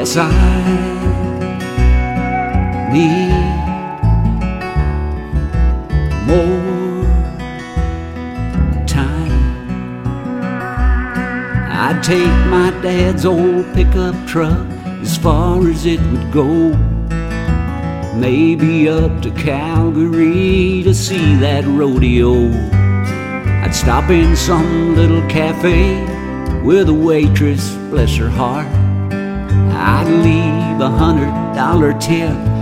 guess I need more time. I'd take my dad's old pickup truck as far as it would go, maybe up to Calgary to see that rodeo. I'd stop in some little cafe with a waitress, bless her heart. I'd leave $100 tip